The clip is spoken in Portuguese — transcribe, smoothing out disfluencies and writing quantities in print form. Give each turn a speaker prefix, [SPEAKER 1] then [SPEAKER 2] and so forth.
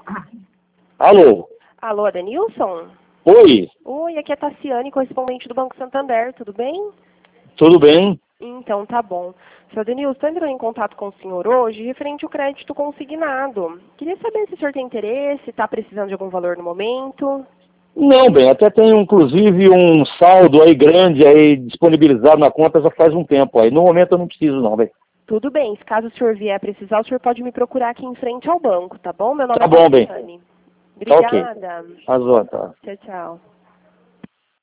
[SPEAKER 1] Alô?
[SPEAKER 2] Alô, Adenilson?
[SPEAKER 1] Oi,
[SPEAKER 2] Oi, aqui é Tassiane, correspondente do Banco Santander, tudo bem?
[SPEAKER 1] tudo bem?
[SPEAKER 2] Então, tá bom. Seu Adenilson, estou entrando em contato com o senhor hoje referente ao crédito consignado. Queria saber se o senhor tem interesse, está precisando de algum valor no momento.
[SPEAKER 1] Não, bem, até tenho inclusive um saldo aí grande aí disponibilizado na conta já faz um tempo aí. No momento eu não preciso não, bem.
[SPEAKER 2] Tudo bem, se caso o senhor vier a precisar, o senhor pode me procurar aqui em frente ao banco, tá bom? Meu nome
[SPEAKER 1] Tá
[SPEAKER 2] é
[SPEAKER 1] bom, bem.
[SPEAKER 2] Tassiane.
[SPEAKER 1] Tá ok.
[SPEAKER 2] Obrigada.
[SPEAKER 1] Azul, tá.
[SPEAKER 2] Tchau, tchau.